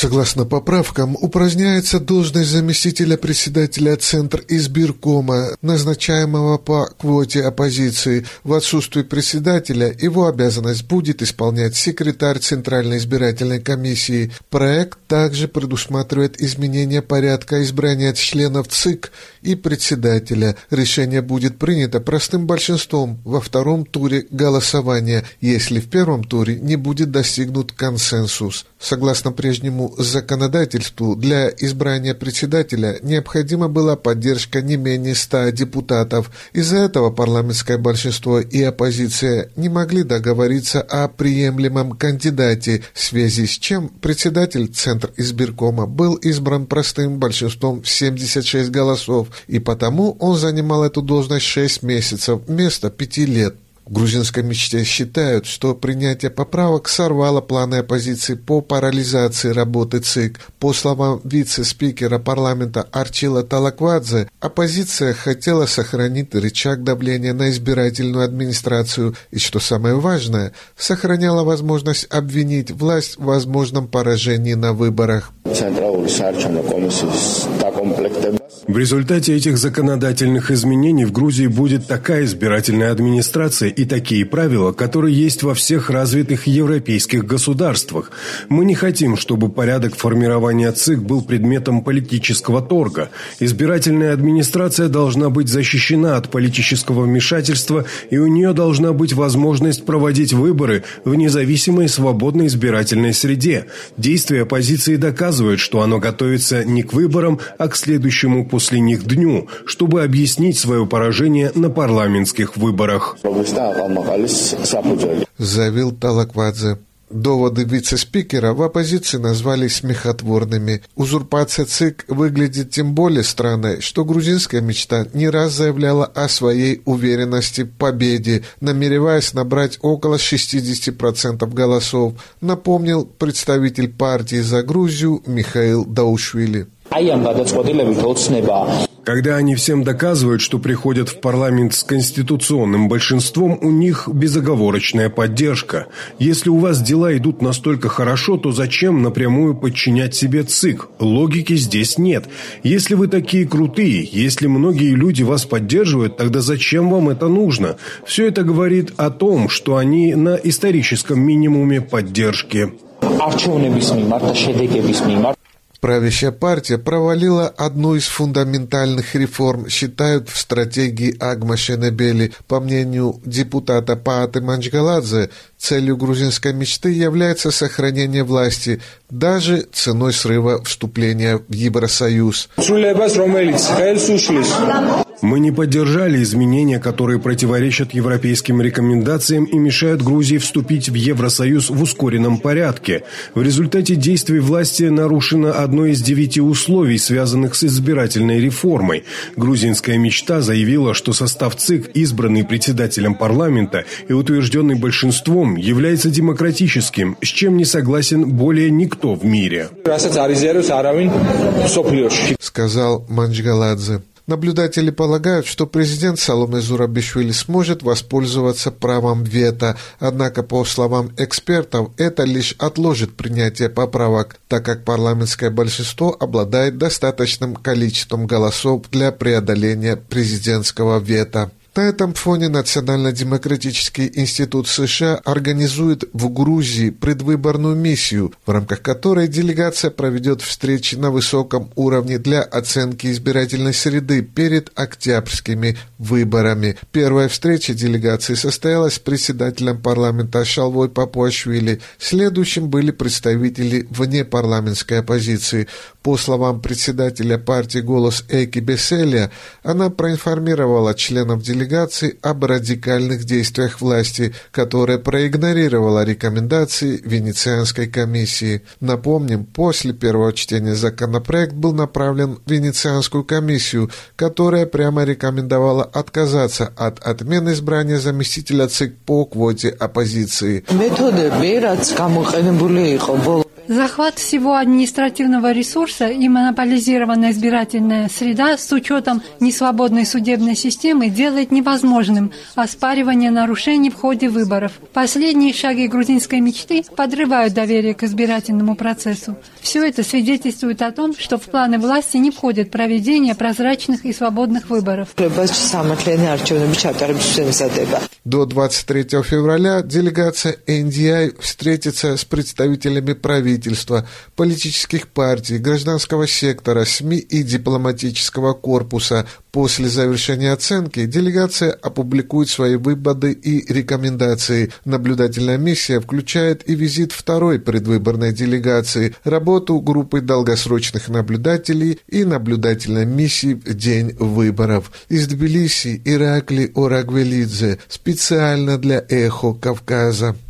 Согласно поправкам, упраздняется должность заместителя председателя Центризбиркома, назначаемого по квоте оппозиции. В отсутствие председателя его обязанность будет исполнять секретарь Центральной избирательной комиссии. Проект также предусматривает изменение порядка избрания членов ЦИК и председателя. Решение будет принято простым большинством во втором туре голосования, если в первом туре не будет достигнут консенсус. Согласно прежнему законодательству, для избрания председателя необходима была поддержка не менее 100 депутатов. Из-за этого парламентское большинство и оппозиция не могли договориться о приемлемом кандидате, в связи с чем председатель Центризбиркома был избран простым большинством в 76 голосов, и потому он занимал эту должность 6 месяцев вместо 5 лет. В грузинской мечте считают, что принятие поправок сорвало планы оппозиции по парализации работы ЦИК. По словам вице-спикера парламента Арчила Талаквадзе, оппозиция хотела сохранить рычаг давления на избирательную администрацию и, что самое важное, сохраняла возможность обвинить власть в возможном поражении на выборах. В результате этих законодательных изменений в Грузии будет такая избирательная администрация и такие правила, которые есть во всех развитых европейских государствах. Мы не хотим, чтобы порядок формирования ЦИК был предметом политического торга. Избирательная администрация должна быть защищена от политического вмешательства, и у нее должна быть возможность проводить выборы в независимой свободной избирательной среде. Действия оппозиции доказывают, что оно готовится не к выборам, а к следующему после них дню, чтобы объяснить свое поражение на парламентских выборах. Заявил Талаквадзе. Доводы вице-спикера в оппозиции назвали смехотворными. Узурпация ЦИК выглядит тем более странной, что грузинская мечта не раз заявляла о своей уверенности в победе, намереваясь набрать около 60% голосов, напомнил представитель партии «За Грузию» Михаил Даушвили. Когда они всем доказывают, что приходят в парламент с конституционным большинством, у них безоговорочная поддержка. Если у вас дела идут настолько хорошо, то зачем напрямую подчинять себе ЦИК? Логики здесь нет. Если вы такие крутые, если многие люди вас поддерживают, тогда зачем вам это нужно? Все это говорит о том, что они на историческом минимуме поддержки. Правящая партия провалила одну из фундаментальных реформ, считают в стратегии Агма Шенебели. По мнению депутата Пааты Манчгаладзе, целью грузинской мечты является сохранение власти, даже ценой срыва вступления в Евросоюз. Мы не поддержали изменения, которые противоречат европейским рекомендациям и мешают Грузии вступить в Евросоюз в ускоренном порядке. В результате действий власти нарушено одно из 9 условий, связанных с избирательной реформой. Грузинская мечта заявила, что состав ЦИК, избранный председателем парламента и утвержденный большинством, является демократическим, с чем не согласен более никто в мире. Сказал Манчгаладзе. Наблюдатели полагают, что президент Саломе Зурабишвили сможет воспользоваться правом вето, однако, по словам экспертов, это лишь отложит принятие поправок, так как парламентское большинство обладает достаточным количеством голосов для преодоления президентского вето. На этом фоне Национально-демократический институт США организует в Грузии предвыборную миссию, в рамках которой делегация проведет встречи на высоком уровне для оценки избирательной среды перед октябрьскими выборами. Первая встреча делегации состоялась с председателем парламента Шалвой Папуашвили. Следующим были представители внепарламентской оппозиции. По словам председателя партии «Голос» Эки Беселия, она проинформировала членов делегации об радикальных действиях власти, которая проигнорировала рекомендации Венецианской комиссии. Напомним, после первого чтения законопроект был направлен в Венецианскую комиссию, которая прямо рекомендовала отказаться от отмены избрания заместителя ЦИК по квоте оппозиции. Захват всего административного ресурса и монополизированная избирательная среда с учетом несвободной судебной системы делает невозможным оспаривание нарушений в ходе выборов. Последние шаги грузинской мечты подрывают доверие к избирательному процессу. Все это свидетельствует о том, что в планы власти не входит проведение прозрачных и свободных выборов. До 23 февраля делегация NDI встретится с представителями правительства, политических партий, гражданского сектора, СМИ и дипломатического корпуса. После завершения оценки делегация опубликует свои выводы и рекомендации. Наблюдательная миссия включает и визит второй предвыборной делегации, работу группы долгосрочных наблюдателей и наблюдательной миссии в день выборов. Из Тбилиси Иракли Орагвелидзе специально для «Эхо Кавказа».